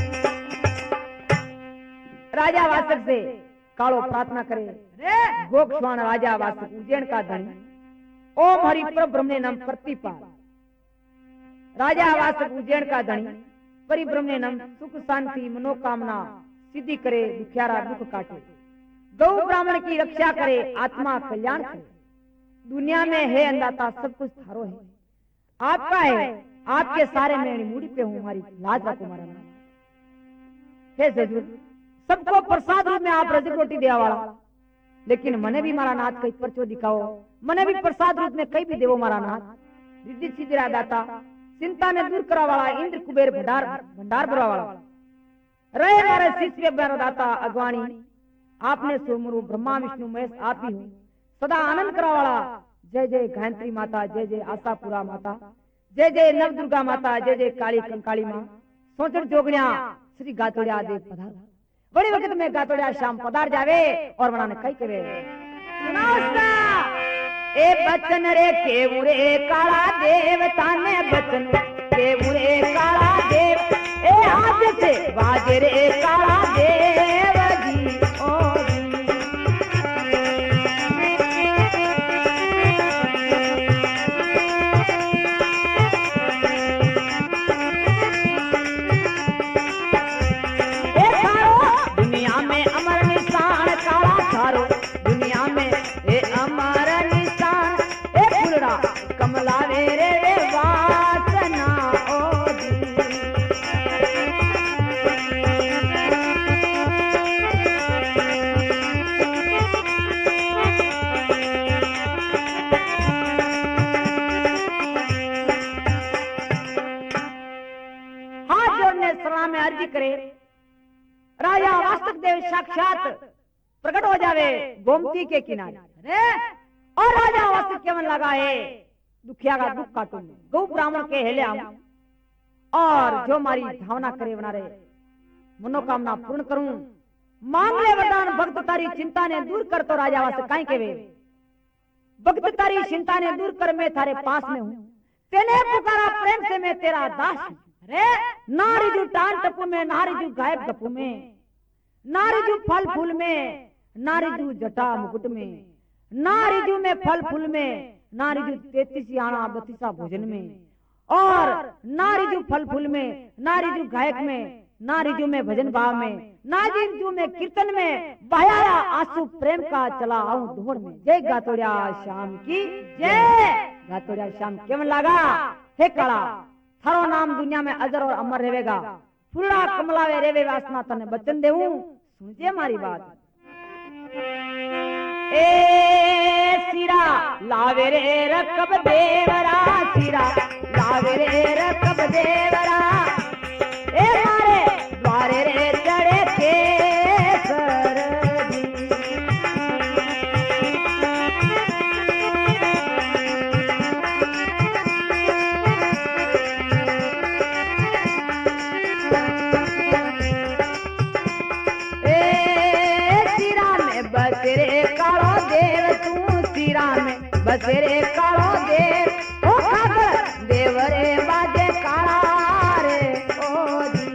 राजा वासक से कालो प्रार्थना करे गोक्षवाण राजा वासक उज्जैन का धनी ओम हरि ब्रह्म ने नम प्रतिपाल राजा वासक उज्जैन का धनी परिब्रह्म ने नम सुख शांति मनोकामना सिद्धि करे दुखियारा दुख काटे गौ ब्राह्मण की रक्षा करे आत्मा कल्याण करे दुनिया में है अंदाता सब कुछ थारो है आपका है आपके सारे में मूड़ी पे हूँ हमारी लाज रखो हमारा नाम हे जरूर सबको प्रसाद रूप में आप रजक रोटी देवा वाला लेकिन मने भी मारा नाथ कई परचो दिखाओ मने भी प्रसाद रूप में कई भी देवो मारा नाथ रिद्धि सिद्धि दाता चिंता ने दूर करा वाला इंद्र कुबेर भंडार भरवा वाला रहे मारे शिष्य दाता अगवाणी आपने सोमरु ब्रह्मा विष्णु महेश आप ही हो सदा आनंद करा वाला जय जय गायत्री माता जय जय आशापुरा माता जय जय नव दुर्गा माता जय जय काली कंकाली माँ सोचर जोगणिया श्री गातोड़िया देव पधार बड़ी वक्त में गातोड़िया श्याम पधार जावे और बनाने कई करे ए बचन रे केवुरे काला देव ताने बचन केवुरे काला देव ए आज से बाजे रे काला देव जी ओ जी दुनिया में अमर निशान काला थारो दुनिया में ए अमर निशान ए फुलड़ा कमला रे वासना ओ जी हाथ जोड़ने सलाम में अर्जी करे राजा वासुदेव देव साक्षात प्रकट हो जावे गोमती के किनारे और राजा वासुदेव केवन लगाए दुखिया का दुख काटू गौ ब्राह्मण के हेले आऊं और जो मारी भावना करे बना रहे मनोकामना पूर्ण करूं मांग ले वरदान भक्त तारी चिंता ने दूर कर तो राजा वासुदेव काई के वे भक्त तारी चिंता ने दूर कर मैं थारे पास में हूं तेने पुकारा प्रेम से मैं तेरा दास रे नारी जू टान टपू में नारी जू गायब टपू में नारी जू फल फूल में नारी जू जटा मुकुट में नारी जू में फल फूल में नारी जू 33 आना 32 भोजन में और ना रिजू फल फूल में, ना रिजू गायक में, ना रिजू में भजन भाव में, ना रिजू में कीर्तन में, बहाया आंसू प्रेम का चला आऊं दौड़ में। जय गातोड़िया श्याम की जय। गातोड़िया श्याम केवन लागा हे काला, थारो नाम दुनिया में अजर और अमर रहेगा। फुलड़ा कमलावे रेवे वासना तने बचन देऊं, सुनजे मारी बात। ए सिरा लावे रे रकब देवरा, सिरा लावे रे रकब देवरा, ए मारे द्वारे रे चढ़े केसर दी। ए सिरा में बसरे कालो देव, तू सिरा में बसरे कालो देव, ओ खाकर देवरे बाजे काला रे ओ जी।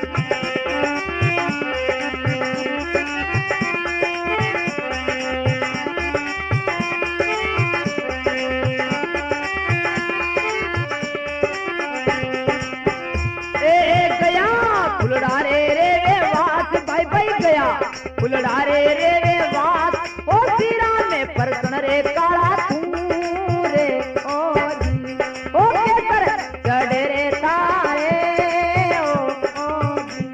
ए गया फुलड़ा रे रे बात, भाई भाई गया फुलड़ा रे रे बात, ओ सिरा में परतन रे काला तू रे ओ जी। ओ केसर चढ़े रे तारे ओ जी।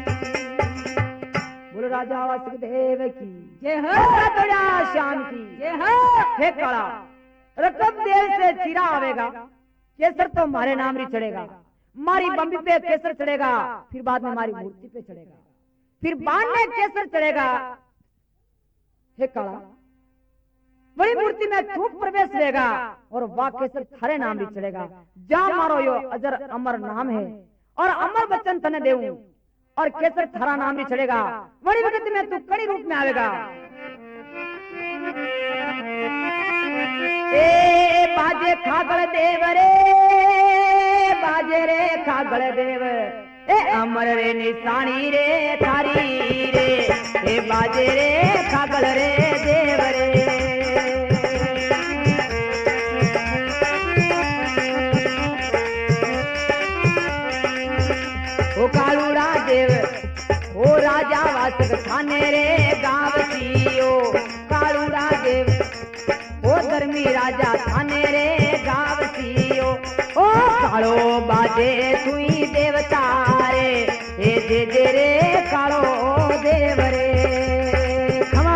बोलो राजा वासुदेव की जय हो, गातोड़िया श्याम की जय हो। हे काला, रकब देव से चिरा आवेगा, केसर तो मारे नाम री चढ़ेगा, मारी बम्बी पे केसर चढ़ेगा, फिर बाद में हमारी मूर्ति पे चढ़ेगा, फिर बाद में केसर चढ़ेगा। हे काला, बड़ी मूर्ति में थूक प्रवेश लेगा और वाह केसर थारे नाम भी चढ़ेगा। जा मारो यो अजर अमर नाम है और अमर बच्चन तने देऊं, और केसर थारा नाम भी चढ़ेगा। बड़ी वक्त में तू कड़ी रूप में आवेगा। ए बाजे खागड़ देव रे, बाजे रे खागड़ देव, ए अमर रे निशानी रे थारी रे, ए बाजे रे खागड़ रे देव रे। ओ कालूड़ा देव, ओ राजा वासक थाने रे गाँव सियो, कालूड़ा देव, ओ धर्मी राजा थाने रे गाँव सियो, ओ कालो बाजे सुई देवता रे, ए जे जे रे कालो देव रे। खमा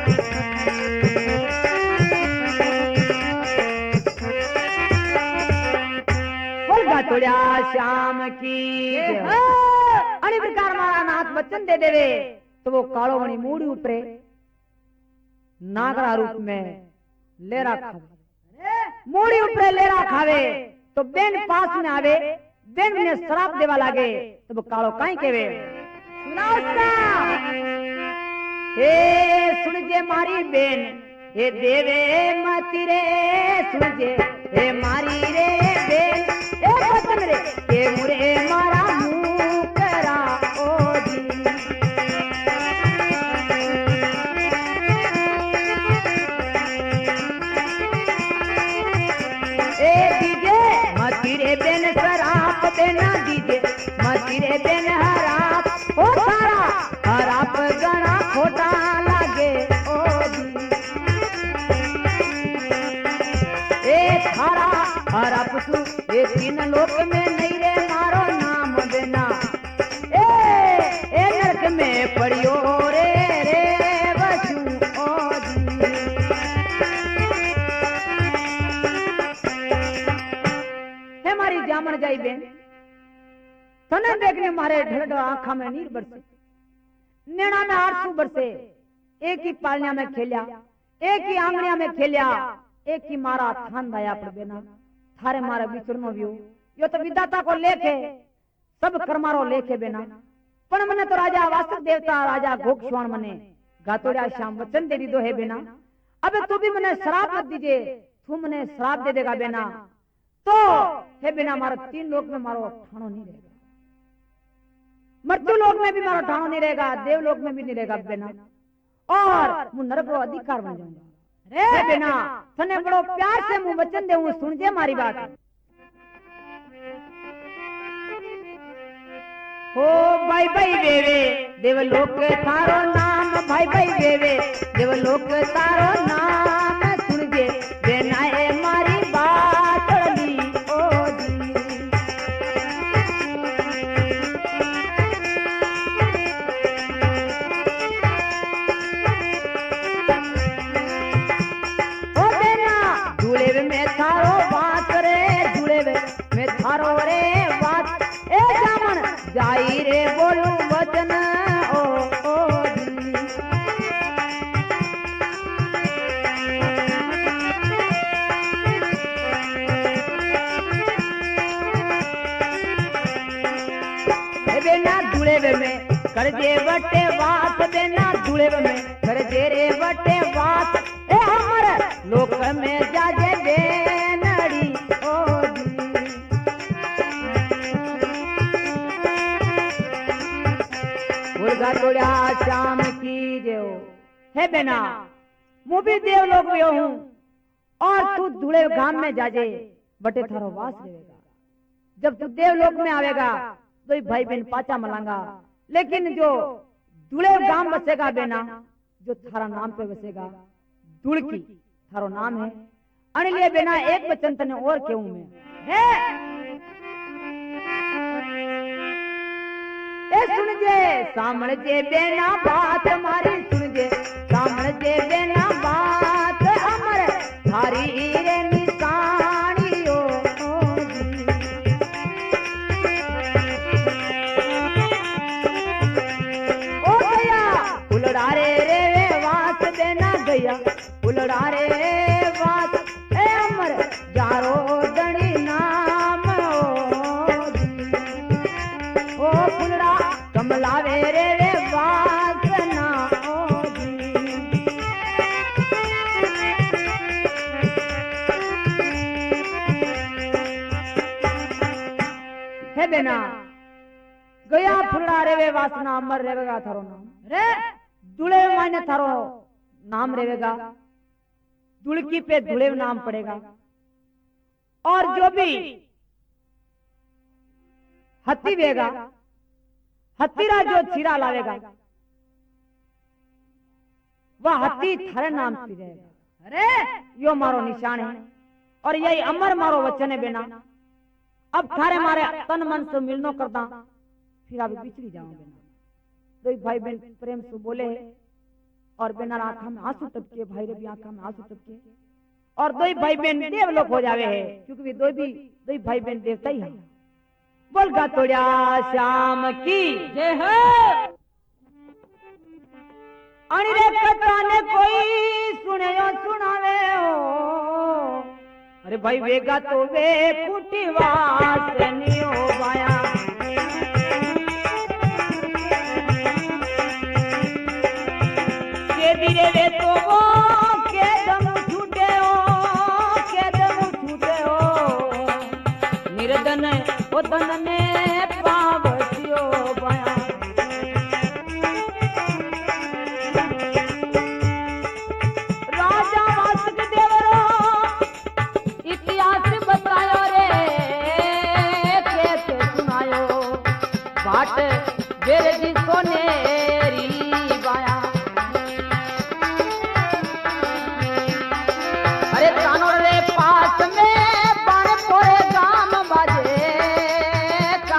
बोल गातोड़िया श्याम की अने प्रकार मारा नाथ वचन दे देवे तो वो कालो मणि मूड़ी उपरे नागरा रूप में लेरा खावे, मूड़ी उपरे लेरा खावे तो बेन पास में आवे, बेन ने शराब देवा लागे तो वो कालो काई केवे। सुनाओ हे सुनजे मारी बेन, हे देवे मती रे सुनजे, हे मारी रे बेन, ए बचन रे के मुरे मारा मुंह करा ओ जी। ए दीजे मती रे बेन शराब देना, दीजे मती रे बेन हराप, ओ सारा हराप गणा खोटा लागे ओ जी। ए थारा हराप तू ए तीन लोक में नहीं रे मारो नाम बिना, ए नरक में पड़ियो रे रे बचू ओ जी। हे मारी जामन जाई बेन, तने देखने मारे ढलड आंखा में नीर बरसे, नैना में आंसू बरसे, एक ही पालनिया में खेलिया, एक ही आंगनिया में खेलिया, एक ही मारा थान दाया पर बेना, थारे मारा बिछड़नो वियो, यो तो विधाता को लेके सब कर्मारो लेके बेना, पण मने तो राजा वासुक देवता राजा गोक्षवाण मने गातोड़िया श्याम वचन दे दीदो है बेना। अबे तू भी मने श्राप मत दीजे, तू मने श्राप दे देगा बेना तो हे बेना मारा तीन लोक में मारो ठाणो नहीं रहेगा, मृत्यु लोक में भी मारो ठाणो नहीं रहेगा, देव लोक में भी नहीं रहेगा बेना, और मु नरक रो अधिकार बन जाऊंगा रे बेना। थने बड़ो प्यार से मु वचन देऊं, सुन जे मारी बात। हो भाई भाई वेवे देवलोक थारो नाम भाई भाई वेवे देवलोक तारो नाम सुन के बेनाए मारी बात ली ओ जी ओ बेना जुड़े में थारो बात रे जुड़े में थारो रे बात ए जामन जाई रे बोलू वचन ओ जी बेना जुड़े में कर दे बटे बात बेना जुड़े में कर दे रे बटे बात ए हमर लोक में जाजे बेनड़ी ओ जी मुर्गा तोड़ा श्याम की देव है बेना मैं भी देवलोक में हूँ और तू धुले गांव में जाजे बटे थारो वास रहेगा जब तू देवलोक में आवेगा तो भाई बहन पाचा मलांगा लेकिन जो धुले गांव बसेगा बेना जो थारा नाम पे बसेगा दुड़की थारो नाम है अनिले बेना एक वचन तने और क्यों मैं है ए सुन जे सामण जे बेना बात मारी सुन जे सामण जे बेना बात अमर थारी रे निशानी ओ जी ओ गया उलड़ारे रे वास बेना गया उलड़ारे वास ए अमर जारो दणी नाम ओ जी ओ फुलड़ा कमलावे रे वासना ओ जी हे बेना गया फुलड़ा रे वासना अमर रेवेगा थारो नाम रे दुले माने थारो नाम रेवेगा दुड़की पे दुले नाम पड़ेगा और जो भी हत्ती वेगा हत्तीरा जो चीरा लावेगा वह हत्ती थारे नाम से रहेगा अरे यो मारो निशान है और यही अमर मारो वचन है बेना अब थारे मारे तन मन से मिलनो करता फिर आप बिछड़ी जाओ बेना दो भाई बहन प्रेम से बोले और बेना आंखा में आंसू टपके भाई रे भी आंखा में आंसू टपके और दो भाई बहन देवलोक हो जावे है क्योंकि दो भाई बहन देवता ही है बोलगा तोड़ा श्याम की जय हो अनिरे कथा ने कोई सुने सुनावे हो अरे भाई वेगा तो वे फूटी वास नहीं हो पाया के धीरे वे तो वो के दम छूटे हो निर्धन वो धन ने पावसियो पाया राजा वासुक देवरो इतिहास बतायो रे कैसे सुनायो बाट बेरे जी सोनेरी बाया अरे तानो रे पास में बाण पोरे गाम बाजे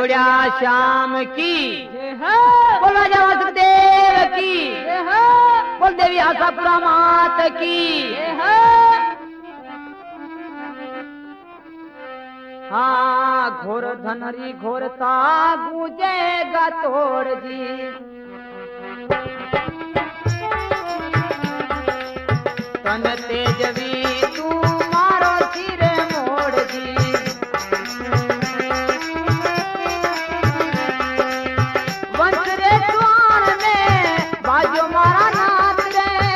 तोड़िया श्याम की बोल राजा वासुदेव की बोल देवी आशापुरा मात की। हाँ घोर धनरी घोरता गूंजेगा तोड़ जी तन तेजवी तू मारो सिर मोड़ जी वंश रे द्वार में बाजो मारा नाथ रे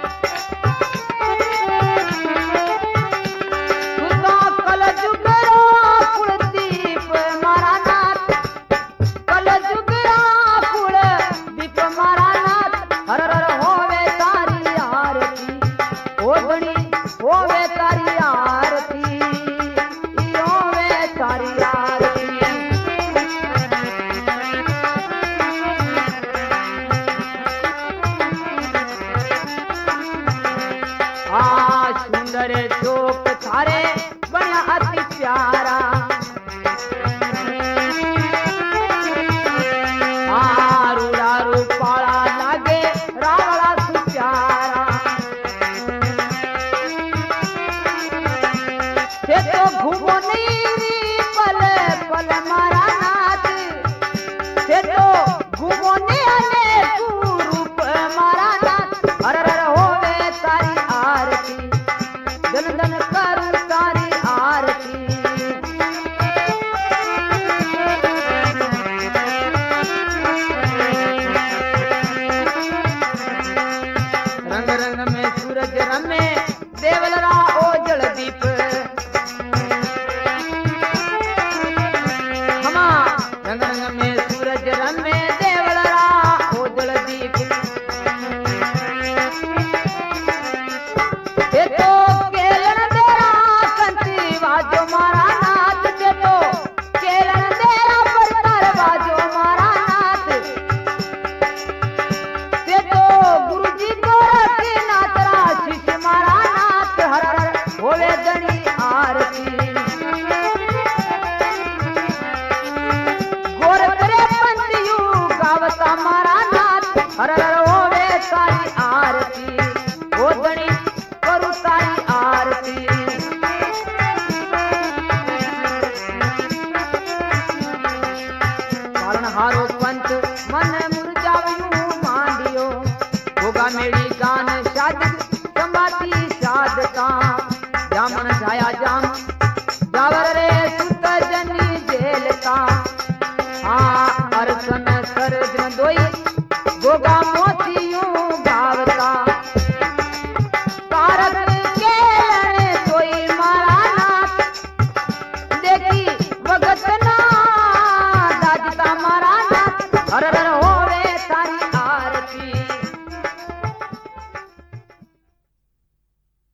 सुता कल जुगरा कुलदीप मारा नाथ कल जुगरा कुलदीप मारा नाथ हर हर होवे तारी आरती ओढ़नी होवे तारी आरती होवे तारी आरती। सुंदर चोक थारे बड़ा अति प्यारा रूड़ा रूपाला लागे रावड़ा सुप्यारा से तो घूमो नीरी पल पल मारा नाथ से तो घूमो ने रूप मारा नाथ हर हर होवे तारी आरती दन दन करूं तारी आरती। रंग रंग में सूरज रमे देवलरा ओजल दीप हमा रंग रंग में सूरज रमे देवलरा ओजल दीप ये तो केलन तेरा कंती बाजो मारा नाथ ये तो केलन तेरा परतर बाजो मारा नाथ ये तो गुरुजी को रखे नातरा शिष्य मारा नाथ हर हर होवे गणी आरती गोर करे पंतियू गावता मारा नाथ हर हर होवे तारी आरती हो गणी करू तारी आरती। पालनहारो पंत मन